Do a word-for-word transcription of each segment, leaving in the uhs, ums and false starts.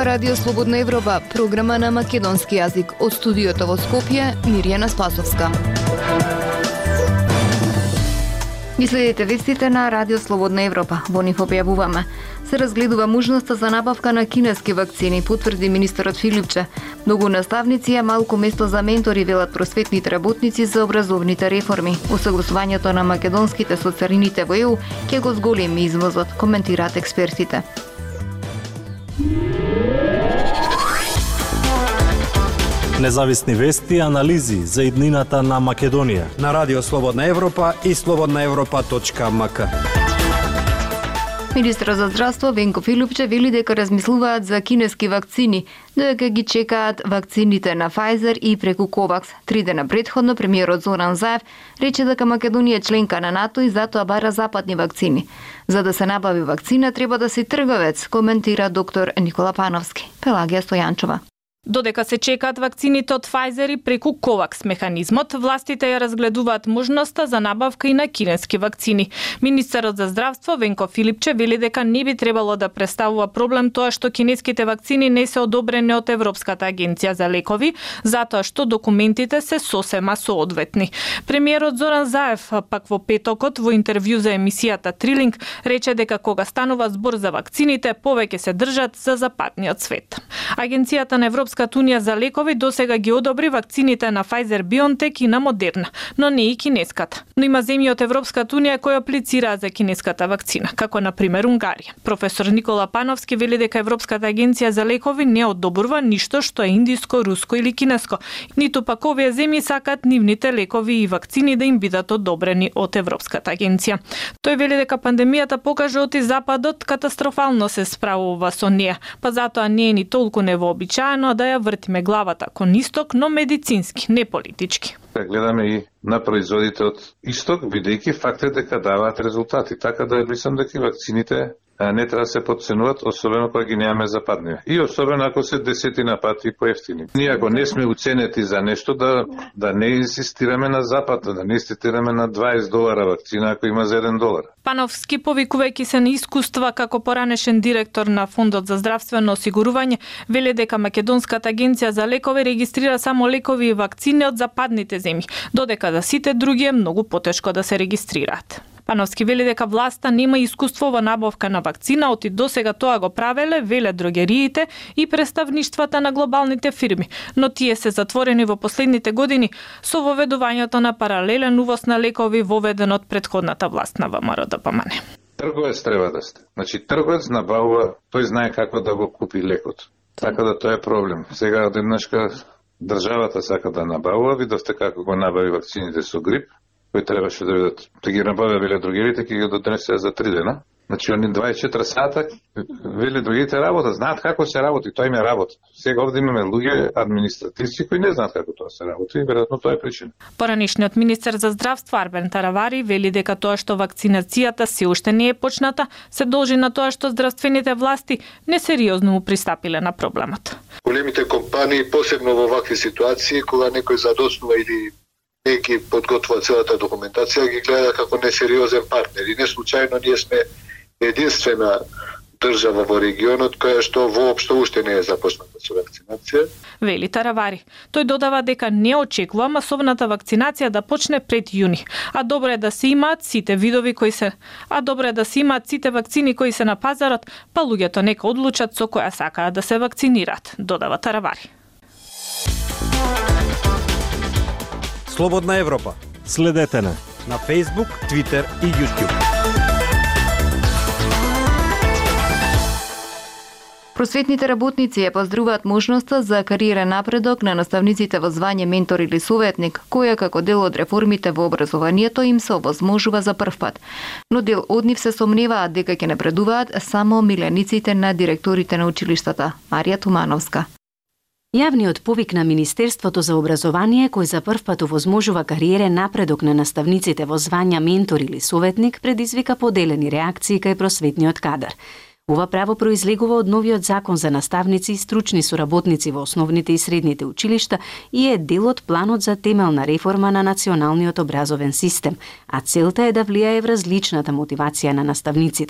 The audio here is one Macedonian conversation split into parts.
Радио Слободна Европа, програма на македонски јазик. Од студиото во Скопје, Мирјана Спасовска. Ги следите вестите на Радио Слободна Европа. Во нив објавуваме: се разгледува можноста за набавка на кинески вакцини, потврди министерот Филипче. Многу наставници е малку место за ментори, велат просветните работници за образовните реформи. Усогласувањето на македонските со царините во Е У ќе го зголеми извозот, коментираат експертите. Независни вести и анализи за иднината на Македонија на Радио Слободна Европа и слободна европа точка ем ка. Министерот за здравство Венко Филипче вели дека размислуваат за кинески вакцини, додека ги чекаат вакцините на Pfizer и преку Covax. Три дена предходно премиерот Зоран Заев рече дека Македонија е членка на НАТО и затоа бара западни вакцини. За да се набави вакцина треба да си трговец, коментира доктор Никола Пановски. Пелагија Стојанчова. Додека се чекаат вакцините од Pfizer и преку Covax механизмот, властите ја разгледуваат можноста за набавка и на кинески вакцини. Министерот за здравство Венко Филипче вели дека не би требало да представува проблем тоа што кинеските вакцини не се одобрени од Европската агенција за лекови, затоа што документите се сосема соодветни. Премиерот Зоран Заев пак во петокот во интервју за емисијата Трилинг рече дека кога станува збор за вакцините, повеќе се држат за западниот свет. Агенцијата на Европската Унија за лекови досега ги одобри вакцините на Pfizer-BioNTech и на Модерна, но не и кинеската. Но има земји од Европската Унија кои аплицираат за кинеската вакцина, како на пример Унгарија. Професор Никола Пановски вели дека Европската агенција за лекови не одобрува ништо што е индиско, руско или кинеско, ниту пак овие земји сакаат нивните лекови и вакцини да им бидат одобрени од Европската агенција. Тој вели дека пандемијата покажа оти Западот катастрофално се справува со неа, па затоа не е ни толку невообичаено да ја вртиме главата кон исток, но медицински, не политички. Гледаме и на производите од исток, бидејќи факт е дека даваат резултати. Така да мислам дека вакцините не треба да се подценуваат, особено кога ги немаме западни. И особено ако се десетина пати поевтини. Ние ако не сме уценети за нешто, да, да не инсистираме на запад, да не инсистираме на дваесет долара вакцина ако има за еден долар. Пановски, повикувајќи се на искуства како поранешен директор на Фондот за здравствено осигурување, вели дека Македонската агенција за лекови регистрира само лекови и вакцини од западните земји, додека за сите други е многу потешко да се регистрираат. Пановски вели дека власта нема искуство во набавка на вакцина, оти досега тоа го правеле, веле дрогериите и представништвата на глобалните фирми, но тие се затворени во последните години со воведувањето на паралелен увоз на лекови воведен од претходната власт на ВМРО Д П М Н. Трговец треба да сте. Значи трговец набавува, тој знае како да го купи лекот. Така да тоа е проблем. Сега одеднашка државата сака да набавува, видовте како го набави вакцините со грип, кои требаше да бидат, да ги набавя веле другирите, ќе ги донесе за три дена. Значи, они дваесет и четири сата, веле другите работа, знаат како се работи, тоа им е работа. Сега овде имаме луѓе, административци, кои не знаат како тоа се работи и веројатно тоа е причина. Поранешниот министер за здравство Арбен Таравари вели дека тоа што вакцинацијата се уште не е почната, се должи на тоа што здравствените власти несериозно му пристапиле на проблемот. Големите компании, посебно во вакви ситуации, кога некој задоснува или не ги подготвува целата документација, ги гледа како несериозен партнер. И не случајно ние сме единствена држава во регионот која што воопшто уште не е започната со вакцинација. Вели Таравари. Тој додава дека не очекува масовната вакцинација да почне пред јуни, а добро е да се имаат сите видови кои се, а добро е да се имаат сите вакцини кои се на пазарот, па луѓето нека одлучат со која сакаат да се вакцинираат, додава Таравари. Слободна Европа. Следете на на Facebook, Twitter и YouTube. Просветните работници ја поздруваат можноста за кариерен напредок на наставниците во звање ментор или советник, која како дел од реформите во образованието им се овозможува за прв пат. Но дел од нив се сомневаат дека ќе напредуваат само милениците на директорите на училиштата. Марија Тумановска. Јавниот повик на Министерството за образование, кој за прв пат овозможува кариерен напредок на наставниците во звања ментор или советник, предизвика поделени реакции кај просветниот кадар. Ова право произлегува од новиот закон за наставници и стручни соработници во основните и средните училишта и е дел од планот за темелна реформа на националниот образовен систем, а целта е да влијае врз личната мотивација на наставниците.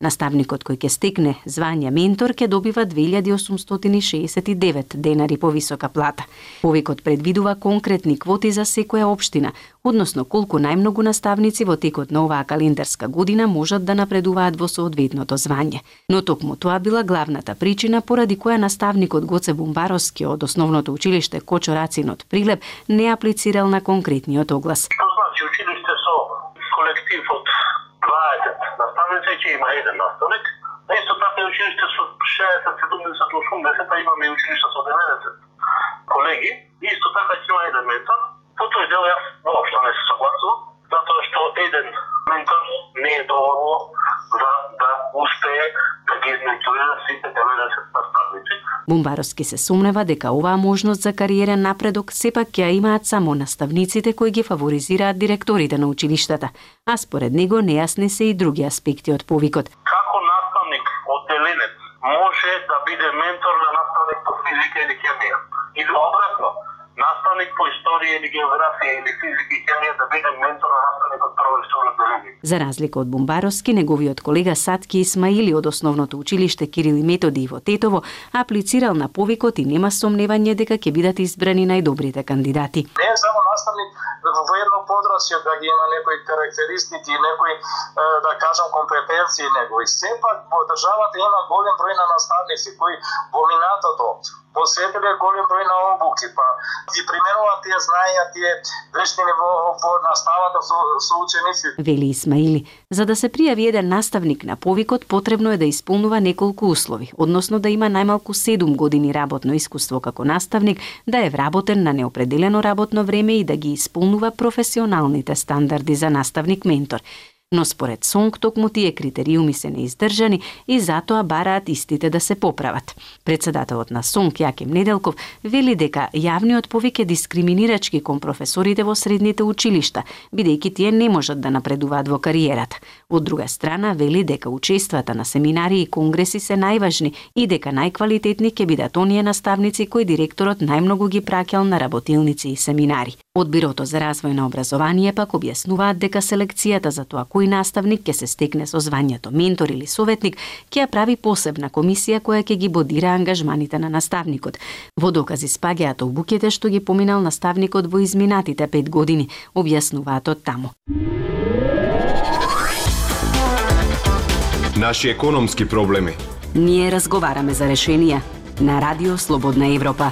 Наставникот кој ќе стекне звање ментор ќе добива две илјади осумстотини шеесет и девет денари повисока плата. Повикот предвидува конкретни квоти за секоја општина, односно колку најмногу наставници во текот на оваа календарска година можат да напредуваат во соодветното звање. Но токму тоа била главната причина поради која наставникот Гоце Бумбаровски од основното училиште Кочо Рацин од Прилеп не аплицирал на конкретниот оглас. Што значи училиште со колектив од дваесет наставници ќе има еден наставник, а исто така и училиште со шеесет, седумдесет, осумдесет, а имаме и училиште со деветдесет колеги, и исто така ќе има еден ментор. По тој дел јас воопшто не се согласувам, затоа што еден ментор не е доволно за да успее да ги изменторира сите деветдесет наставници. Бумбаровски се сумнева дека оваа можност за кариерен напредок сепак ќе имаат само наставниците кои ги фаворизираат директорите на училиштата, а според него нејасни се и други аспекти од повикот. Како наставник одделенец може да биде ментор на наставник по физика или хемија? Или обратно, наставник по историја или географија или физика и хемија да биде ментор на наставник од прво и второ одделение. За разлика од Бумбаровски, неговиот колега Сатки Исмаили од основното училиште Кирил и Методи во Тетово аплицирал на повикот и нема сомневање дека ќе бидат избрани најдобрите кандидати. Не е само наставник во едно подраслје да ги има некои карактеристики и некои да кажам компетенции негови. Сепак во државата има голем број на наставници кои во минатото посветиле голем број на обуки, па ги применуваат тие знаења, тие вештини во, во наставата со, со ученици. Вели Исмаили, за да се пријави еден наставник на повикот, потребно е да исполнува неколку услови, односно да има најмалку седум години работно искуство како наставник, да е вработен на неопределено работно време и да ги исполнува професионалните стандарди за наставник-ментор. Но според СОНК токму тие критериуми се неиздржани и затоа бараат истите да се поправат. Председателот на СОНК Јаким Неделков вели дека јавниот повик е дискриминирачки кон професорите во средните училишта, бидејќи тие не можат да напредуваат во кариерата. Од друга страна вели дека учествата на семинари и конгреси се најважни и дека најквалитетни ќе бидат оние наставници кои директорот најмногу ги праќал на работилници и семинари. Од Бирото за развој на образование пак објаснуваат дека селекцијата за тоа кој наставник ќе се стекне со звањето ментор или советник ќе ја прави посебна комисија која ќе ги бодира ангажманите на наставникот. Во докази спаѓаат обуките што ги поминал наставникот во изминатите пет години, објаснуваат од таму. Наши економски проблеми. Ние разговараме за решенија на Радио Слободна Европа.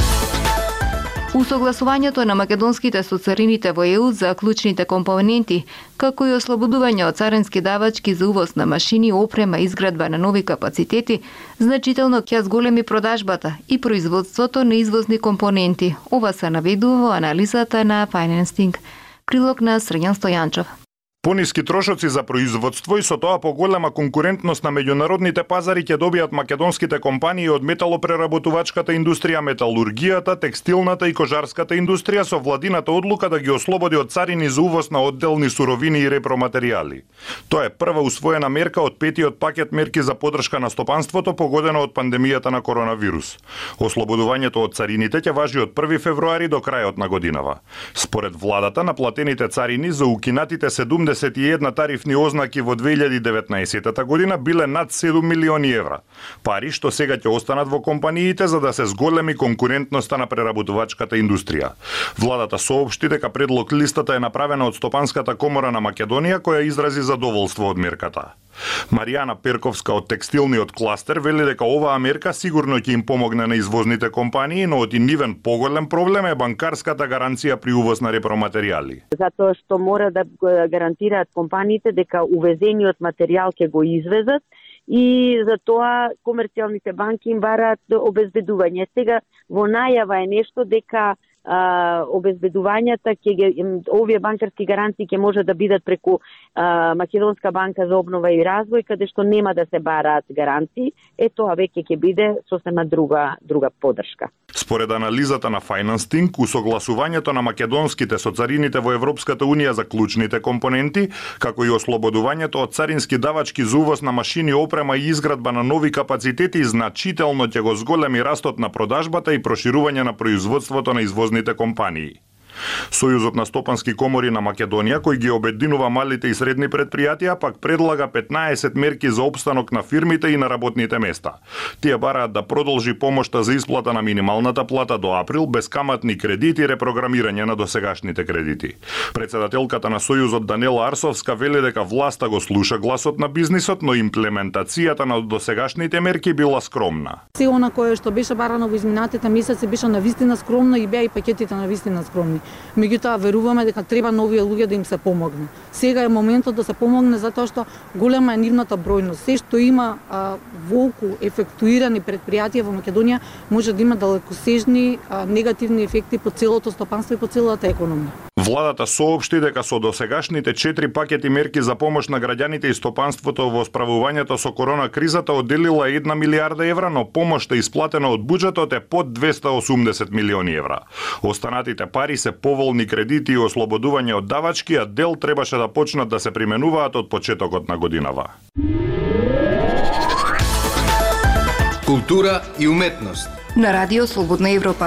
Усогласувањето на македонските со царините во Е У за клучните компоненти, како и ослободување од царински давачки за увоз на машини, опрема и изградба на нови капацитети, значително ќе зголеми продажбата и производството на извозни компоненти. Ова се наведува во анализата на Financing. Прилог на Срđan Стојанчов. Пониски трошоци за производство и со тоа поголема конкурентност на меѓународните пазари ќе добијат македонските компании од металопреработувачката индустрија, металургијата, текстилната и кожарската индустрија со владината одлука да ги ослободи од царини за увоз на одделни суровини и репроматеријали. Тоа е прва усвоена мерка од петиот пакет мерки за поддршка на стопанството погодено од пандемијата на коронавирус. Ослободувањето од царините ќе важи од први февруари до крајот на годинава. Според владата, наплатените царини за укинатите седумдесет и една тарифни ознаки во две илјади и деветнаесетта година биле над седум милиони евра. Пари што сега ќе останат во компаниите за да се зголеми конкурентноста на преработувачката индустрија. Владата соопшти дека предлог листата е направена од Стопанската комора на Македонија која изрази задоволство од мерката. Маријана Перковска од текстилниот кластер вели дека оваа мерка сигурно ќе им помогне на извозните компании, но од нивен поголем проблем е банкарската гаранција при увоз на репроматеријали. Затоа што мора да гарантираат компаниите дека увезениот материјал ќе го извезат и за тоа комерцијалните банки им бараат обезбедување. Сега во најава е нешто дека а, обезбедувањата ќе ги, овие банкарски гаранции ќе може да бидат преку а, Македонска банка за обнова и развој, каде што нема да се бараат гаранции, е тоа веќе ќе биде сосема друга друга поддршка. Според анализата на Financing, усогласувањето на македонските со царините во Европската унија за клучните компоненти, како и ослободувањето од царински давачки за увоз на машини, опрема и изградба на нови капацитети значително ќе го зголеми растот на продажбата и проширување на производството на извозните компании. Сојузот на стопански комори на Македонија, кој ги обединува малите и средни предпријатија, пак предлага петнаесет мерки за опстанок на фирмите и на работните места. Тие бараат да продолжи помошта за исплата на минималната плата до април, безкаматни кредити и репрограмирање на досегашните кредити. Председателката на Сојузот Данела Арсовска вели дека власта го слуша гласот на бизнисот, но имплементацијата на досегашните мерки била скромна. Се она кое што беше барано во изминатите месеци беше навистина скромно и беа и пакетите навистина скромни. Меѓутоа веруваме дека треба нови луѓе да им се помогне. Сега е моментот да се помогне затоа што голема е нивната бројност. Се што има а, волку ефектуирани предпријатија во Македонија може да има далекосежни а, негативни ефекти по целото стопанство и по целата економија. Владата соопшти дека со досегашните четири пакети мерки за помош на граѓаните и стопанството во справувањето со корона кризата одделила една милијарда евра, но помошта исплатена од буџетот е под двесте и осумдесет милиони евра. Останатите пари се поволни кредити и ослободување од давачки, а дел требаше да почнат да се применуваат од почетокот на годинава. Култура и уметност на Радио Слободна Европа.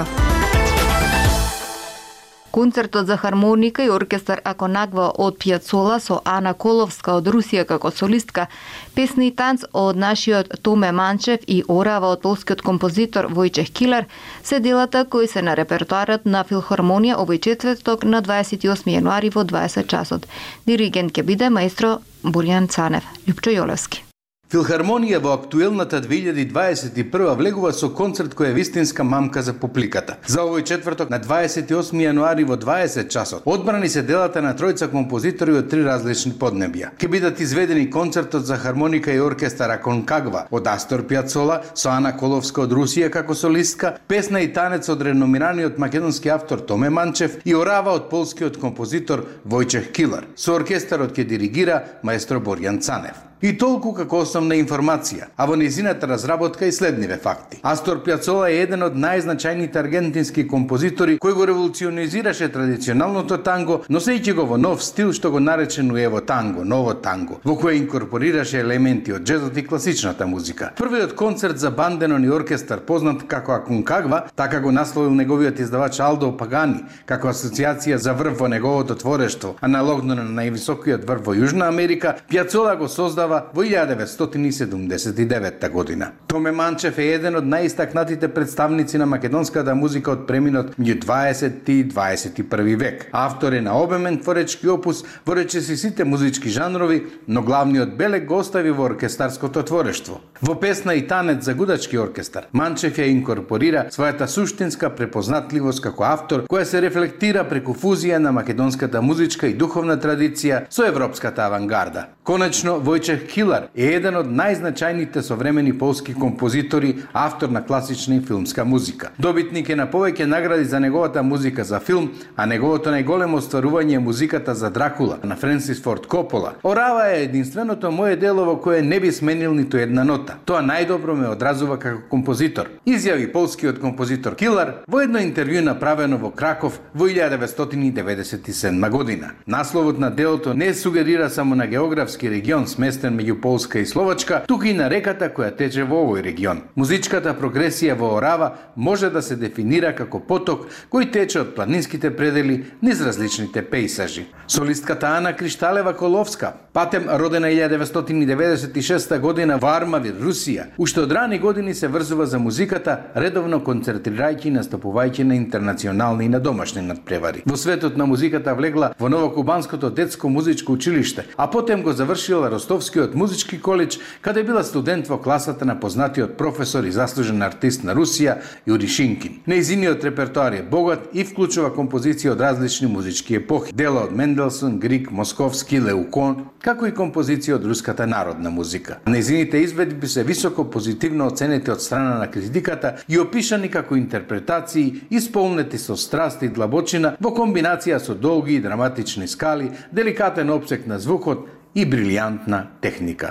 Концертот за хармоника и оркестар Аконагва од Пијацола со Ана Коловска од Русија како солистка, песни и танц од нашиот Томе Манчев и Орава од полскиот композитор Војчех Килар се делата кои се на репертоарот на Филхармонија овој четврток на дваесет и осми јануари во дваесет часот. Диригент ќе биде маестро Борјан Цанев. Лјупчо Јолевски. Филхармонија во актуелната две илјади дваесет и прва влегува со концерт кој е вистинска мамка за публиката. За овој четврток на дваесет и осми јануари во дваесет часот одбрани се делата на тројца композитори од три различни поднебја. Ке бидат изведени концертот за хармоника и оркестар Аконкагва од Астор Пијацола со Ана Коловска од Русија како солистка, песна и танец од реномираниот македонски автор Томе Манчев и Орава од полскиот композитор Војчех Килар. Со оркестарот ќе диригира маестро Борјан Цанев. И толку како основна информација, а во незината разработка и следниве факти. Астор Пијацола е еден од најзначајните аргентински композитори кој го револуционизираше традиционалното танго, носејќи го во нов стил што го нарече нуево танго, ново танго, во кој инкорпорираше елементи од джезот и класичната музика. Првиот концерт за банденон и оркестар познат како Аконкагва, така го насловил неговиот издавач Алдо Пагани, како асоциација за врв во неговото творештво, аналогно на највисокиот врв во Јужна Америка, Пијацола го создава во илјада деветстотини и седумдесет и девета година. Томе Манчев е еден од најистакнатите представници на македонската музика од преминот меѓу дваесети и дваесет и први век. Автор е на обемен творечки опус во речиси сите музички жанрови, но главниот белег го остави во оркестарското творештво. Во песна и танец за гудачки оркестар, Манчев ја инкорпорира својата суштинска препознатливост како автор, која се рефлектира преку фузија на македонската музичка и духовна традиција со европската авангарда. Конечно, Војчех Килар е еден од најзначајните современи полски композитори, автор на класична и филмска музика. Добитник е на повеќе награди за неговата музика за филм, а неговото најголемо остварување е музиката за Дракула на Френсис Форд Копола. Орава е единственото мое дело во кое не би сменил ниту една нота. Тоа најдобро ме одразува како композитор, изјави полскиот композитор Килар во едно интервју направено во Краков во илјада деветстотини деветдесет и седма година. Насловот на делото не сугерира само на географски регион сместен меѓу Полска и Словачка, туку и на реката која тече во овој регион. Музичката прогресија во Орава може да се дефинира како поток кој тече од планинските предели низ различните пејсажи. Солистката Ана Кришталева Коловска, патем родена илјада деветстотини деветдесет и шеста година во Армавир, Русија, уште од рани години се врзува за музиката, редовно концентрирајќи и настапувајќи на интернационални и на домашни надпревари. Во светот на музиката влегла во Новокубанското детско музичко училиште, а потем го завршила Ростовскиот музички коледж, каде била студент во класата на познатиот професор и заслужен артист на Русија Јури Шинкин. Нејзиниот репертоар е богат и вклучува композиции од различни музички епохи, дела од Менделсон, Грик, Московски, Леукон, како и композиции од руската народна музика. Нејзините изведби се високо позитивно оценети од страна на критиката и опишани како интерпретации исполнети со страст и длабочина во комбинација со долги и драматични скали, деликатен опсек на звукот и брилијантна техника.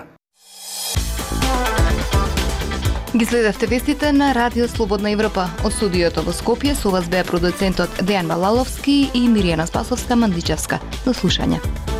Ги следевте вестите на Радио Слободна Европа. Од студиото во Скопје со вас беа продуцентот Дејан Балаловски и Миријана Спасовска-Мандичевска. До слушање.